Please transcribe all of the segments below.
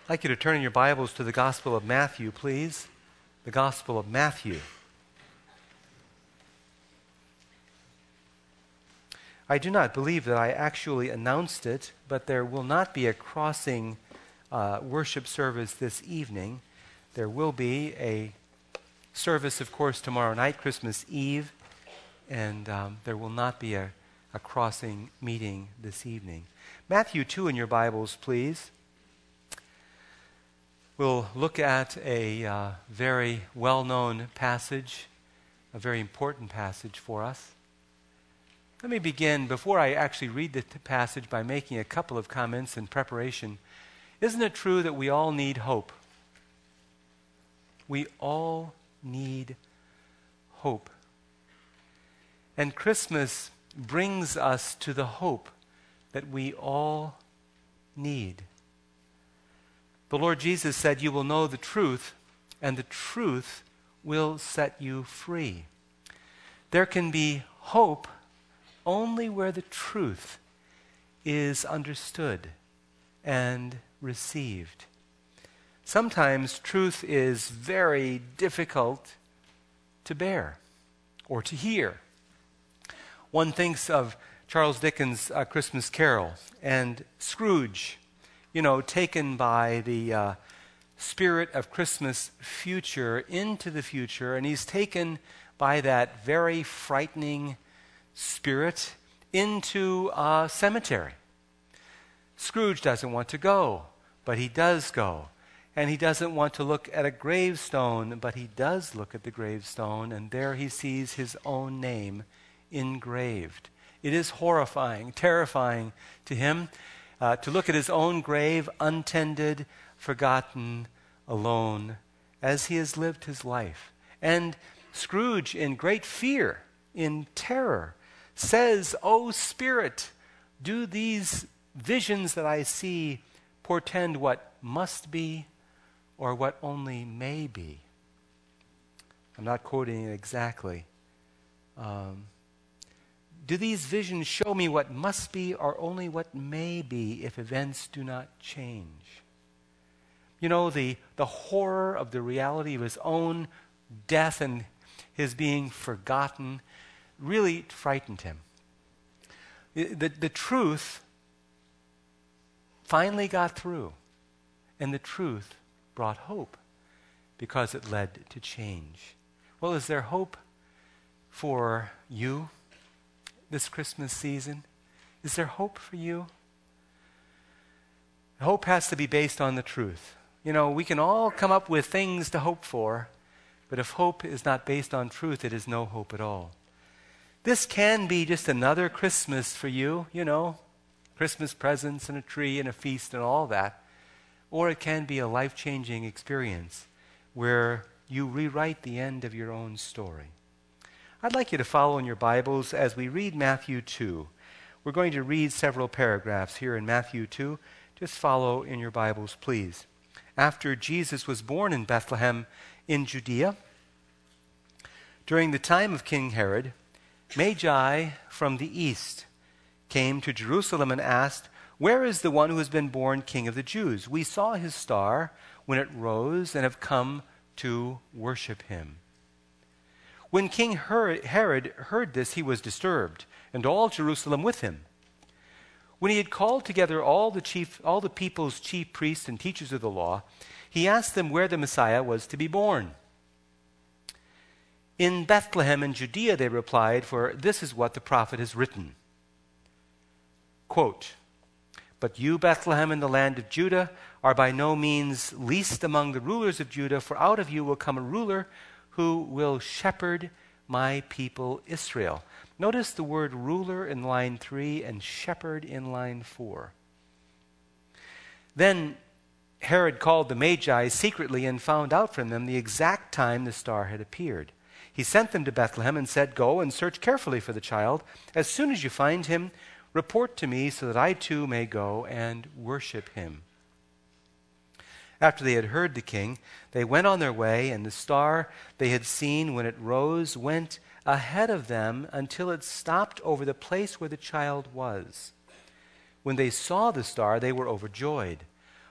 I'd like you to turn in your Bibles to the Gospel of Matthew, please. The Gospel of Matthew. I do not believe that I actually announced it, but there will not be a crossing worship service this evening. There will be a service, of course, tomorrow night, Christmas Eve, and there will not be a crossing meeting this evening. Matthew 2 in your Bibles, please. We'll look at a very well-known passage, a very important passage for us. Let me begin, before I actually read the passage, by making a couple of comments in preparation. Isn't it true that we all need hope? We all need hope. And Christmas brings us to the hope that we all need. The Lord Jesus said, "You will know the truth, and the truth will set you free." There can be hope only where the truth is understood and received. Sometimes truth is very difficult to bear or to hear. One thinks of Charles Dickens' Christmas Carol and Scrooge, taken by the spirit of Christmas future into the future, and he's taken by that very frightening spirit into a cemetery. Scrooge doesn't want to go, but he does go. And he doesn't want to look at a gravestone, but he does look at the gravestone, and there he sees his own name engraved. It is horrifying, terrifying to him to look at his own grave, untended, forgotten, alone, as he has lived his life. And Scrooge, in great fear, in terror, says, "O Spirit, do these visions that I see portend what must be or what only may be?" I'm not quoting it exactly. Do these visions show me what must be or only what may be if events do not change? The horror of the reality of his own death and his being forgotten really frightened him. The truth finally got through, and the truth brought hope because it led to change. Well, is there hope for you this Christmas season? Is there hope for you? Hope has to be based on the truth. We can all come up with things to hope for, but if hope is not based on truth, it is no hope at all. This can be just another Christmas for you, Christmas presents and a tree and a feast and all that. Or it can be a life-changing experience where you rewrite the end of your own story. I'd like you to follow in your Bibles as we read Matthew 2. We're going to read several paragraphs here in Matthew 2. Just follow in your Bibles, please. After Jesus was born in Bethlehem in Judea, during the time of King Herod, Magi from the east came to Jerusalem and asked, "Where is the one who has been born King of the Jews? We saw his star when it rose and have come to worship him." When King Herod heard this, he was disturbed, and all Jerusalem with him. When he had called together all the people's chief priests and teachers of the law, he asked them where the Messiah was to be born. "In Bethlehem in Judea," they replied, "for this is what the prophet has written." Quote, "But you, Bethlehem, in the land of Judah, are by no means least among the rulers of Judah, for out of you will come a ruler who will shepherd my people Israel." Notice the word ruler in line 3 and shepherd in line 4. Then Herod called the Magi secretly and found out from them the exact time the star had appeared. He sent them to Bethlehem and said, "Go and search carefully for the child. As soon as you find him, report to me so that I too may go and worship him." After they had heard the king, they went on their way, and the star they had seen when it rose went ahead of them until it stopped over the place where the child was. When they saw the star, they were overjoyed.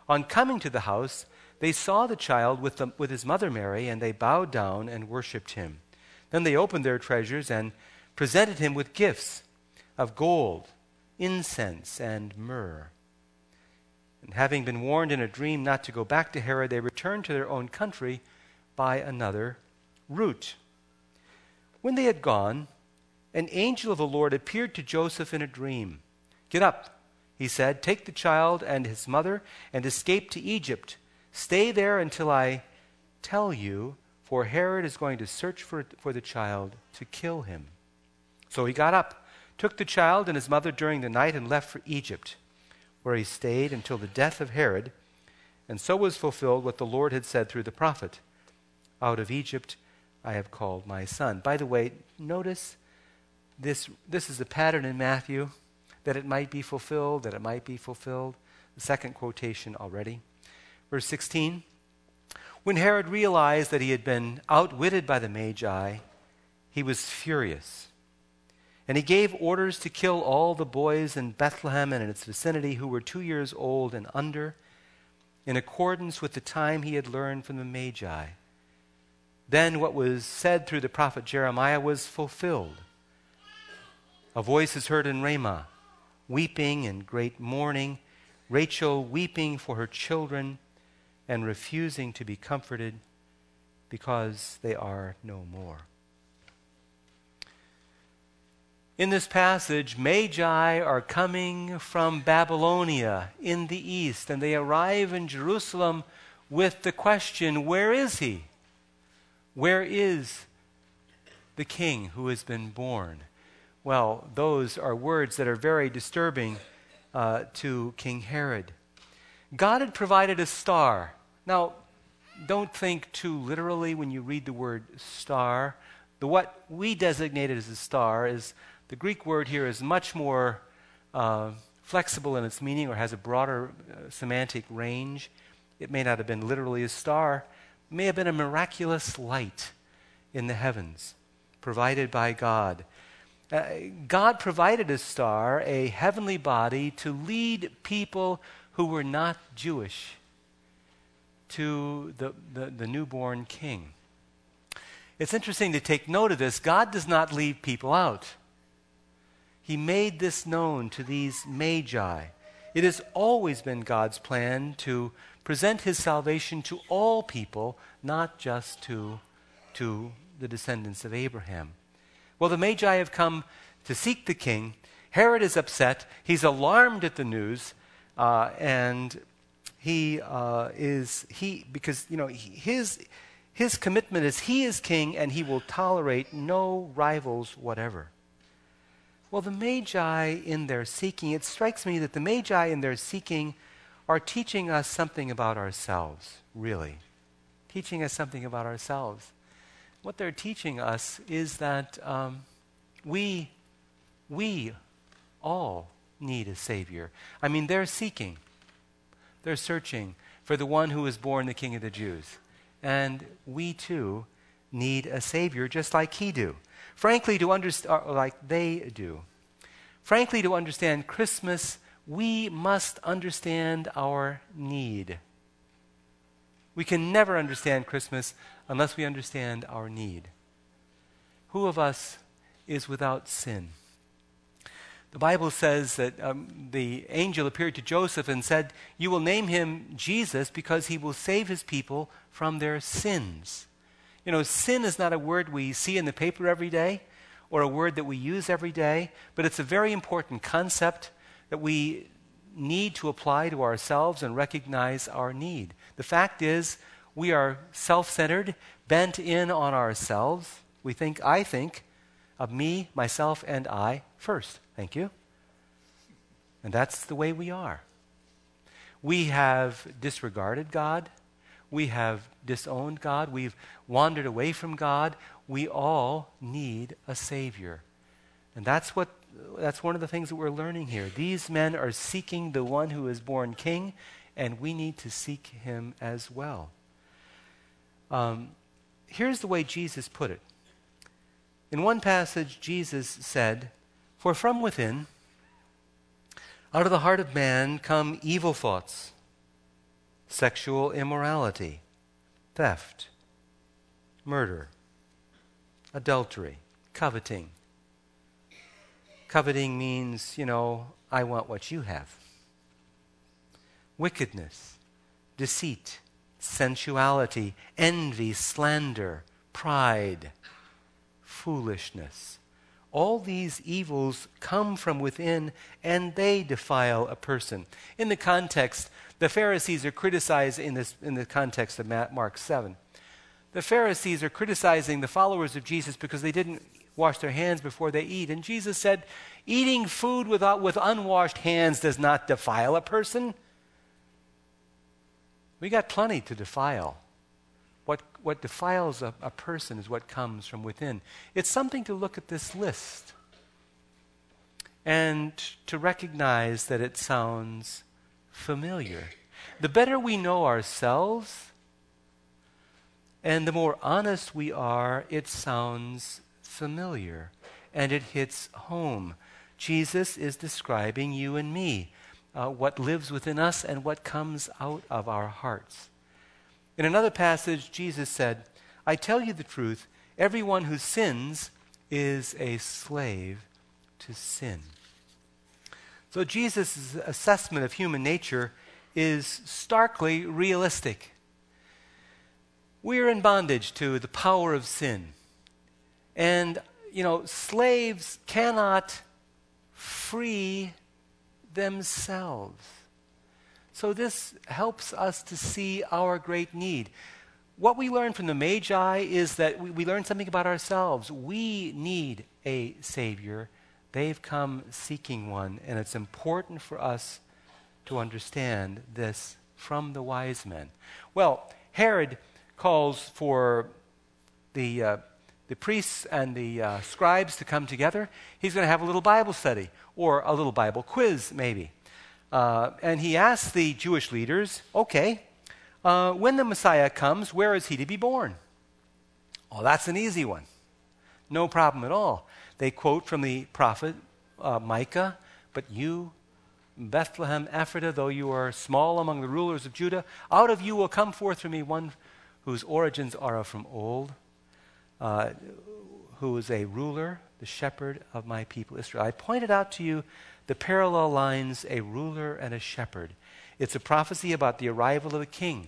On coming to the house, they saw the child with his mother Mary, and they bowed down and worshipped him. Then they opened their treasures and presented him with gifts of gold, incense, and myrrh. And having been warned in a dream not to go back to Herod, they returned to their own country by another route. When they had gone, an angel of the Lord appeared to Joseph in a dream. "Get up," he said, "take the child and his mother and escape to Egypt. Stay there until I tell you, for Herod is going to search for the child to kill him." So he got up, took the child and his mother during the night, and left for Egypt, where he stayed until the death of Herod. And so was fulfilled what the Lord had said through the prophet, "Out of Egypt I have called my son." By the way, notice this is a pattern in Matthew, that it might be fulfilled, that it might be fulfilled. The second quotation already. Verse 16, when Herod realized that he had been outwitted by the Magi, he was furious. And he gave orders to kill all the boys in Bethlehem and in its vicinity who were 2 years old and under, in accordance with the time he had learned from the Magi. Then what was said through the prophet Jeremiah was fulfilled. A voice is heard in Ramah, weeping and great mourning, Rachel weeping for her children and refusing to be comforted because they are no more. In this passage, Magi are coming from Babylonia in the east, and they arrive in Jerusalem with the question, where is he? Where is the king who has been born? Well, those are words that are very disturbing to King Herod. God had provided a star. Now, don't think too literally when you read the word star. What we designated as a star is, the Greek word here is much more flexible in its meaning, or has a broader semantic range. It may not have been literally a star. It may have been a miraculous light in the heavens provided by God. God provided a star, a heavenly body, to lead people who were not Jewish to the newborn king. It's interesting to take note of this. God does not leave people out. He made this known to these Magi. It has always been God's plan to present his salvation to all people, not just to the descendants of Abraham. Well, the Magi have come to seek the king. Herod is upset. He's alarmed at the news, and because his commitment is he is king, and he will tolerate no rivals whatever. Well, the Magi in their seeking, it strikes me that the Magi in their seeking are teaching us something about ourselves, really. Teaching us something about ourselves. What they're teaching us is that we all need a Savior. I mean, they're seeking, they're searching for the one who is born the King of the Jews. And we too need a Savior just like he do. Frankly, like they do. Frankly, to understand Christmas, we must understand our need. We can never understand Christmas unless we understand our need. Who of us is without sin? The Bible says that the angel appeared to Joseph and said, "You will name him Jesus because he will save his people from their sins." You know, sin is not a word we see in the paper every day or a word that we use every day, but it's a very important concept that we need to apply to ourselves and recognize our need. The fact is, we are self-centered, bent in on ourselves. I think of me, myself, and I first. Thank you. And that's the way we are. We have disregarded God. We have disowned God. We've wandered away from God. We all need a Savior. And that's one of the things that we're learning here. These men are seeking the one who is born king, and we need to seek him as well. Here's the way Jesus put it. In one passage, Jesus said, "For from within, out of the heart of man, come evil thoughts, sexual immorality, theft, murder, adultery, coveting. Coveting means, I want what you have. Wickedness, deceit, sensuality, envy, slander, pride, foolishness. All these evils come from within, and they defile a person. In the context, the Pharisees are criticized in the context of Mark 7. The Pharisees are criticizing the followers of Jesus because they didn't wash their hands before they eat. And Jesus said, eating food with unwashed hands does not defile a person. We got plenty to defile. What defiles a person is what comes from within. It's something to look at this list and to recognize that it sounds familiar. The better we know ourselves and the more honest we are, it sounds familiar and it hits home. Jesus is describing you and me, what lives within us and what comes out of our hearts. In another passage, Jesus said, I tell you the truth, everyone who sins is a slave to sin. So Jesus' assessment of human nature is starkly realistic. We're in bondage to the power of sin. And, slaves cannot free themselves. So this helps us to see our great need. What we learn from the Magi is that we learn something about ourselves. We need a Savior. They've come seeking one, and it's important for us to understand this from the wise men. Well, Herod calls for the priests and the scribes to come together. He's going to have a little Bible study, or a little Bible quiz, maybe. And he asks the Jewish leaders, when the Messiah comes, where is he to be born? Oh, that's an easy one. No problem at all. They quote from the prophet Micah, but you, Bethlehem Ephrathah, though you are small among the rulers of Judah, out of you will come forth for me one whose origins are from old, who is a ruler, the shepherd of my people Israel. I pointed out to you the parallel lines, a ruler and a shepherd. It's a prophecy about the arrival of a king.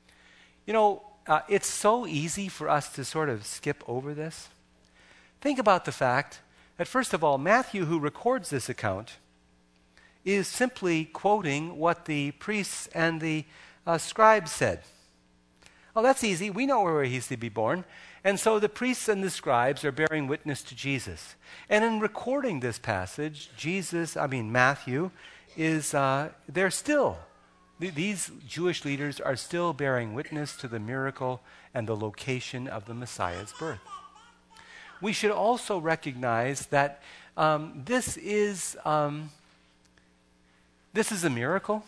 It's so easy for us to sort of skip over this. Think about the fact that, first of all, Matthew, who records this account, is simply quoting what the priests and the scribes said. Oh, that's easy. We know where he's to be born. And so the priests and the scribes are bearing witness to Jesus. And in recording this passage, Matthew is, these Jewish leaders are still bearing witness to the miracle and the location of the Messiah's birth. We should also recognize that this is a miracle.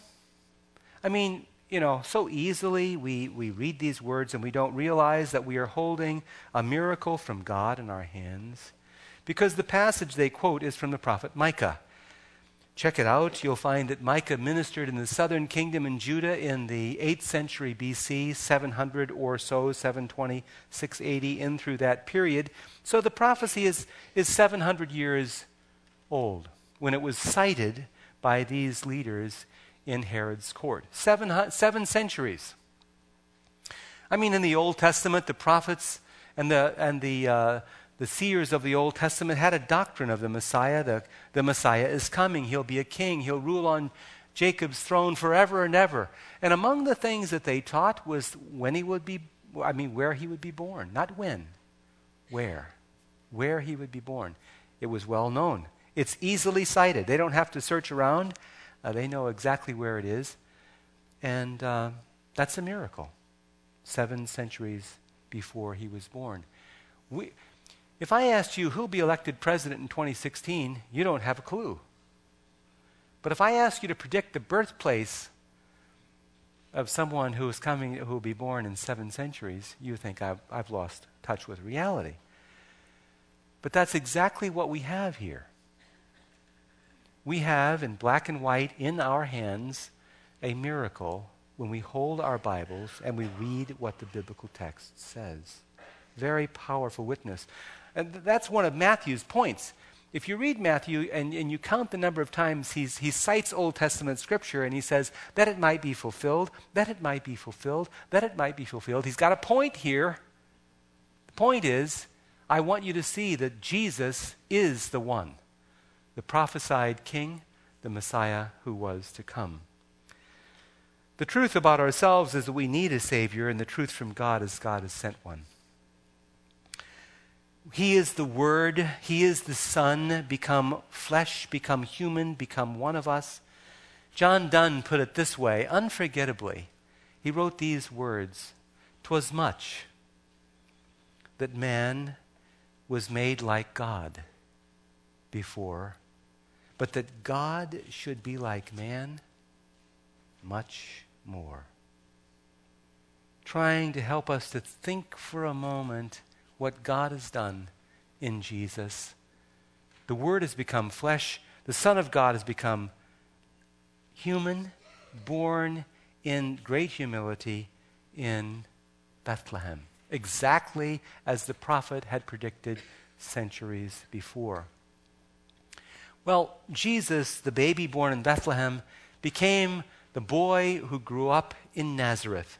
So easily we read these words and we don't realize that we are holding a miracle from God in our hands, because the passage they quote is from the prophet Micah. Check it out. You'll find that Micah ministered in the southern kingdom in Judah in the 8th century BC, 700 or so, 720, 680, in through that period. So the prophecy is 700 years old when it was cited by these leaders in Herod's court. 7 centuries. In the Old Testament, the prophets and the seers of the Old Testament had a doctrine of the Messiah. The Messiah is coming. He'll be a king. He'll rule on Jacob's throne forever and ever. And among the things that they taught was where he would be born. Not when, where he would be born. It was well known. It's easily cited. They don't have to search around. They know exactly where it is. And that's a miracle. 7 centuries before he was born. If I asked you who'll be elected president in 2016, you don't have a clue. But if I ask you to predict the birthplace of someone who will be born in 7 centuries, you think I've lost touch with reality. But that's exactly what we have here. We have in black and white in our hands a miracle when we hold our Bibles and we read what the biblical text says. Very powerful witness. And that's one of Matthew's points. If you read Matthew and you count the number of times he cites Old Testament scripture and he says, that it might be fulfilled, that it might be fulfilled, that it might be fulfilled. He's got a point here. The point is, I want you to see that Jesus is the one, the prophesied king, the Messiah who was to come. The truth about ourselves is that we need a Savior, and the truth from God is God has sent one. He is the Word, He is the Son, become flesh, become human, become one of us. John Donne put it this way, unforgettably. He wrote these words, "'Twas much that man was made like God before, but that God should be like man, much more." Trying to help us to think for a moment what God has done in Jesus. The Word has become flesh. The Son of God has become human, born in great humility in Bethlehem, exactly as the prophet had predicted centuries before. Well, Jesus, the baby born in Bethlehem, became the boy who grew up in Nazareth.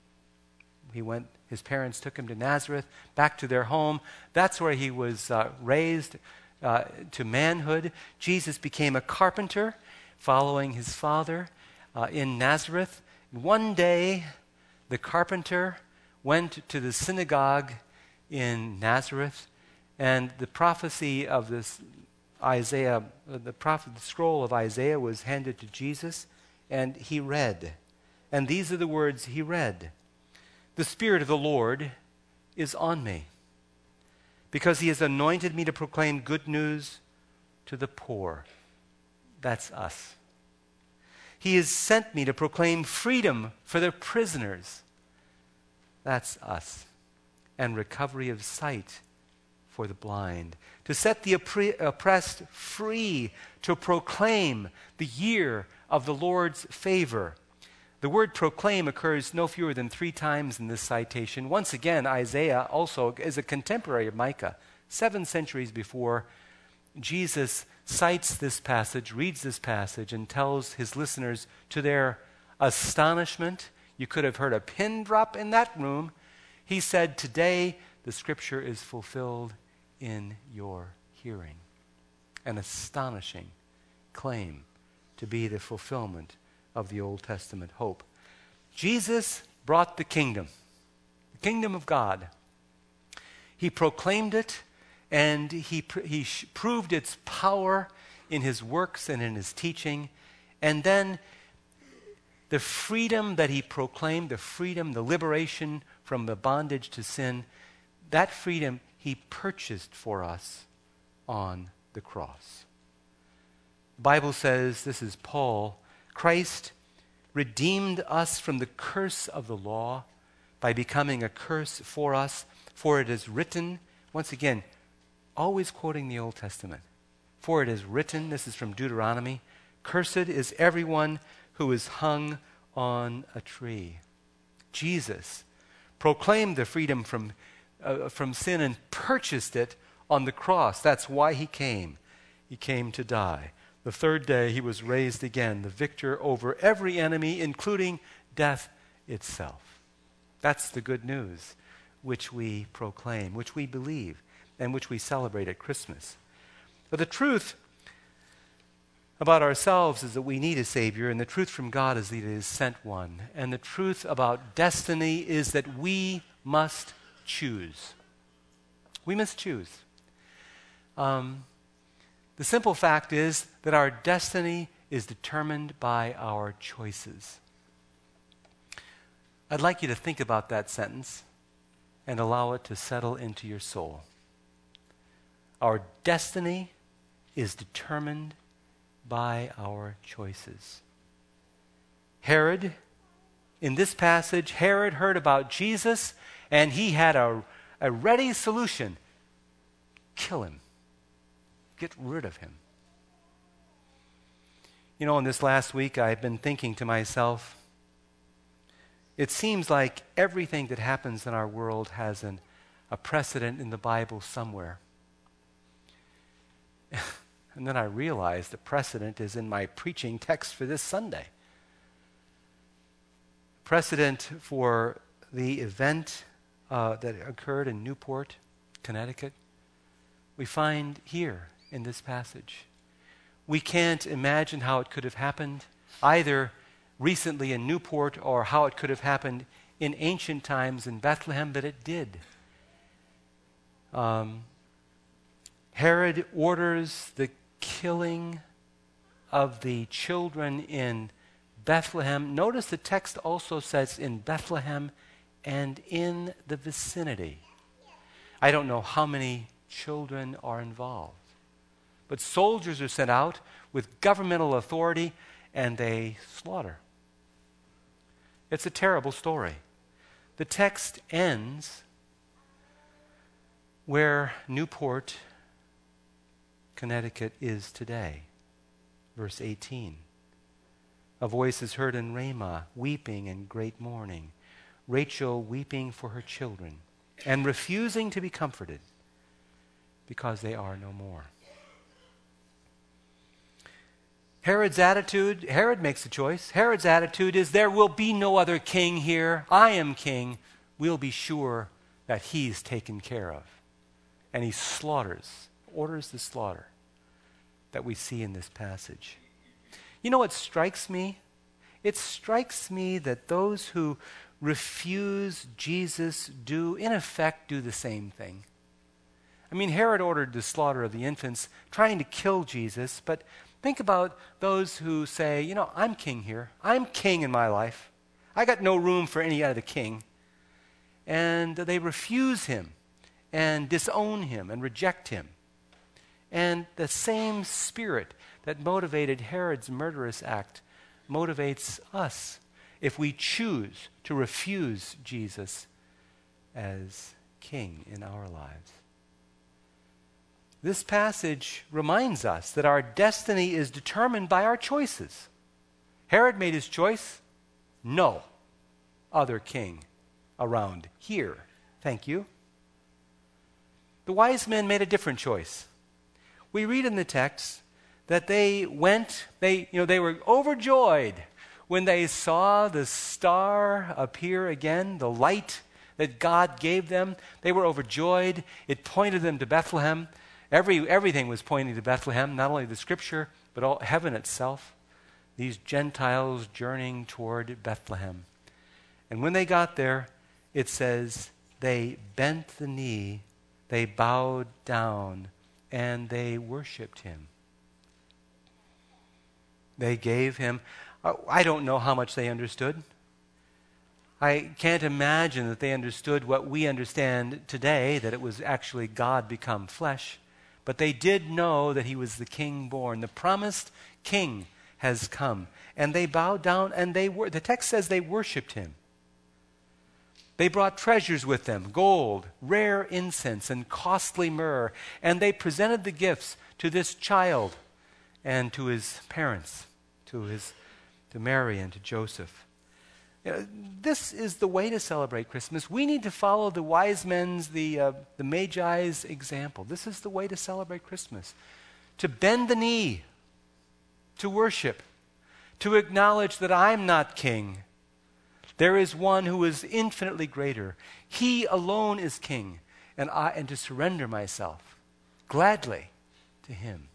His parents took him to Nazareth, back to their home. That's where he was raised to manhood. Jesus became a carpenter, following his father in Nazareth. One day, the carpenter went to the synagogue in Nazareth, and the prophecy of this Isaiah, the scroll of Isaiah was handed to Jesus, and he read. And these are the words he read. "The Spirit of the Lord is on me, because he has anointed me to proclaim good news to the poor." That's us. "He has sent me to proclaim freedom for the prisoners." That's us. "And recovery of sight for the blind. To set the oppressed free, to proclaim the year of the Lord's favor." The word proclaim occurs no fewer than 3 times in this citation. Once again, Isaiah also is a contemporary of Micah. 7 centuries before, Jesus cites this passage, reads this passage, and tells his listeners, to their astonishment, you could have heard a pin drop in that room, he said, "Today the scripture is fulfilled in your hearing." An astonishing claim to be the fulfillment of the Old Testament hope. Jesus brought the kingdom of God. He proclaimed it, and he proved its power in his works and in his teaching. And then the freedom that he proclaimed, the liberation from the bondage to sin, that freedom he purchased for us on the cross. The Bible says, this is Paul, Christ redeemed us from the curse of the law by becoming a curse for us, for it is written, once again, always quoting the Old Testament, "For it is written," this is from Deuteronomy, "Cursed is everyone who is hung on a tree." Jesus proclaimed the freedom from sin and purchased it on the cross. That's why he came. He came to die. The 3rd day he was raised again, the victor over every enemy, including death itself. That's the good news which we proclaim, which we believe, and which we celebrate at Christmas. But the truth about ourselves is that we need a Savior, and the truth from God is that He has sent one. And the truth about destiny is that we must choose. We must choose. The simple fact is that our destiny is determined by our choices. I'd like you to think about that sentence and allow it to settle into your soul. Our destiny is determined by our choices. Herod, in this passage, Herod heard about Jesus and he had a ready solution. Kill him. Get rid of him. You know, in this last week, I've been thinking to myself, It seems like everything that happens in our world has a precedent in the Bible somewhere. And then I realized the precedent is in my preaching text for this Sunday. Precedent for the event that occurred in Newport, Connecticut, we find here in this passage. We can't imagine how it could have happened either recently in Newport or how it could have happened in ancient times in Bethlehem, but it did. Herod orders the killing of the children in Bethlehem. Notice the text also says in Bethlehem and in the vicinity. I don't know how many children are involved, but soldiers are sent out with governmental authority and they slaughter. It's a terrible story. The text ends where Newport, Connecticut is today. Verse 18. A voice is heard in Ramah, weeping in great mourning, Rachel weeping for her children, and refusing to be comforted, because they are no more. Herod makes a choice. Herod's attitude is, there will be no other king here. I am king. We'll be sure that he's taken care of. And he orders the slaughter that we see in this passage. You know what strikes me? It strikes me that those who refuse Jesus do, in effect, do the same thing. I mean, Herod ordered the slaughter of the infants, trying to kill Jesus, but think about those who say, you know, I'm king here. I'm king in my life. I got no room for any other king. And they refuse him and disown him and reject him. And the same spirit that motivated Herod's murderous act motivates us if we choose to refuse Jesus as king in our lives. This passage reminds us that our destiny is determined by our choices. Herod made his choice. No other king around here. Thank you. The wise men made a different choice. We read in the text that they were overjoyed when they saw the star appear again, the light that God gave them. They were overjoyed. It pointed them to Bethlehem. Everything was pointing to Bethlehem, not only the scripture, but all heaven itself. These Gentiles journeying toward Bethlehem. And when they got there, it says they bent the knee, they bowed down, and they worshiped him. They gave him, I don't know how much they understood. I can't imagine that they understood what we understand today, that it was actually God become flesh. But they did know that he was the king born. The promised king has come. And they bowed down and the text says they worshiped him. They brought treasures with them, gold, rare incense, and costly myrrh. And they presented the gifts to this child and to his parents, to Mary and to Joseph. This is the way to celebrate Christmas. We need to follow the wise men's, the Magi's example. This is the way to celebrate Christmas. To bend the knee, to worship, to acknowledge that I'm not king. There is one who is infinitely greater. He alone is king, and to surrender myself gladly to him.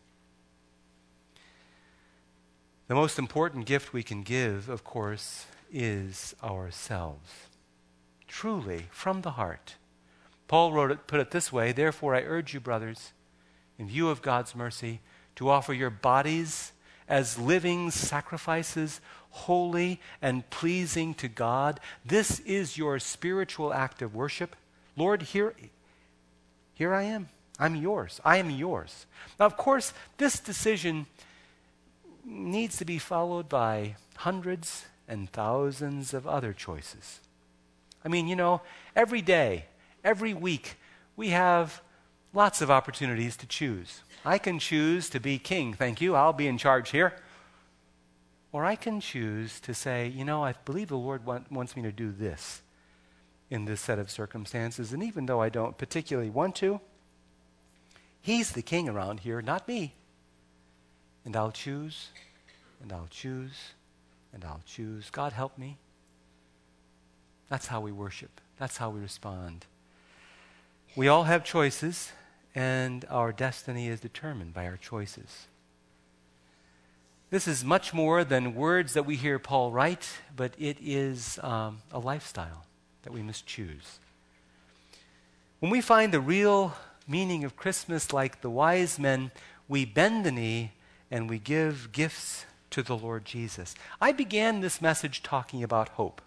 The most important gift we can give, of course, is ourselves. Truly, from the heart. Paul put it this way, therefore I urge you, brothers, in view of God's mercy, to offer your bodies as living sacrifices, holy and pleasing to God. This is your spiritual act of worship. Lord, here I am. I'm yours. I am yours. Now, of course, this decision needs to be followed by hundreds and thousands of other choices. I mean, every day, every week, we have lots of opportunities to choose. I can choose to be king, thank you. I'll be in charge here. Or I can choose to say, you know, I believe the Lord wants me to do this in this set of circumstances. And even though I don't particularly want to, He's the king around here, not me. And I'll choose, and I'll choose, and I'll choose. God help me. That's how we worship. That's how we respond. We all have choices, and our destiny is determined by our choices. This is much more than words that we hear Paul write, but it is a lifestyle that we must choose. When we find the real meaning of Christmas like the wise men, we bend the knee and we give gifts to the Lord Jesus. I began this message talking about hope.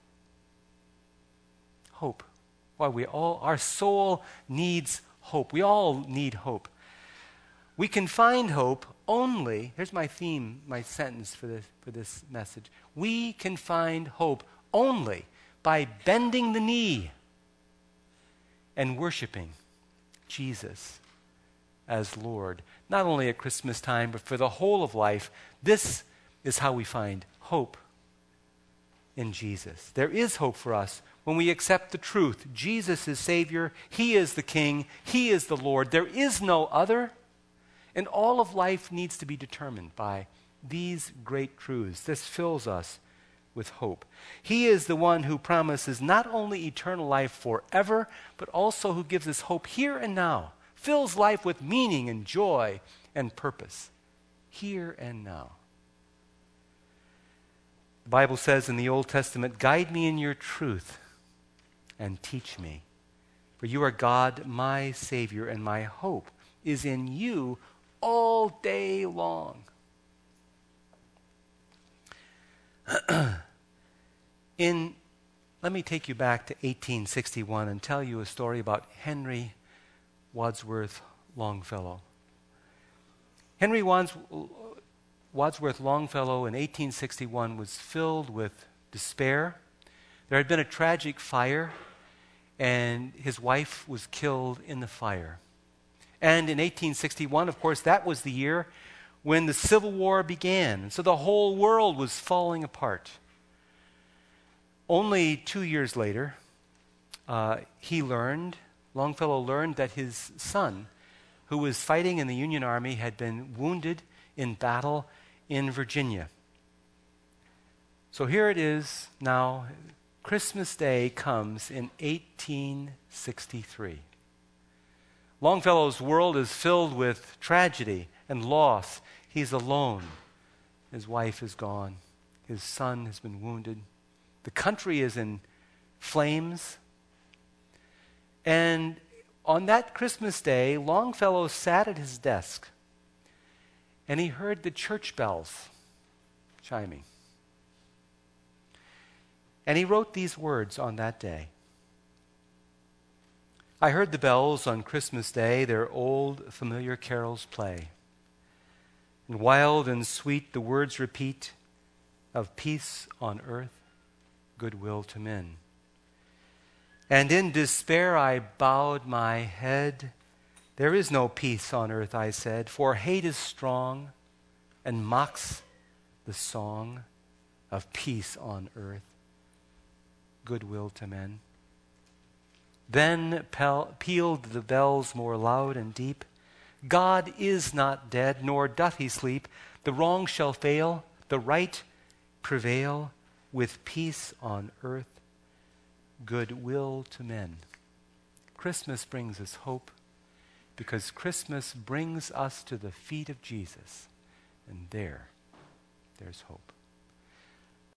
Hope. Why our soul needs hope. We all need hope. We can find hope only, here's my theme, my sentence for this message. We can find hope only by bending the knee and worshiping Jesus as Lord. Not only at Christmas time, but for the whole of life. This is how we find hope in Jesus. There is hope for us when we accept the truth. Jesus is Savior. He is the King. He is the Lord. There is no other. And all of life needs to be determined by these great truths. This fills us with hope. He is the one who promises not only eternal life forever, but also who gives us hope here and now, fills life with meaning and joy and purpose, here and now. The Bible says in the Old Testament, "Guide me in your truth and teach me. For you are God, my Savior, and my hope is in you all day long." Let me take you back to 1861 and tell you a story about Henry Wadsworth Longfellow. Henry Wadsworth Longfellow in 1861 was filled with despair. There had been a tragic fire, and his wife was killed in the fire. And in 1861, of course, that was the year when the Civil War began. And so the whole world was falling apart. Only 2 years later, Longfellow learned that his son, who was fighting in the Union Army, had been wounded in battle in Virginia. So here it is now, Christmas Day comes in 1863. Longfellow's world is filled with tragedy and loss. He's alone. His wife is gone. His son has been wounded. The country is in flames. And on that Christmas Day, Longfellow sat at his desk and he heard the church bells chiming. And he wrote these words on that day. "I heard the bells on Christmas Day, their old familiar carols play. And wild and sweet the words repeat of peace on earth, goodwill to men. And in despair I bowed my head. There is no peace on earth, I said, for hate is strong and mocks the song of peace on earth, goodwill to men. Then pealed the bells more loud and deep. God is not dead, nor doth he sleep. The wrong shall fail, the right prevail, with peace on earth, goodwill to men." Christmas brings us hope because Christmas brings us to the feet of Jesus. And there's hope.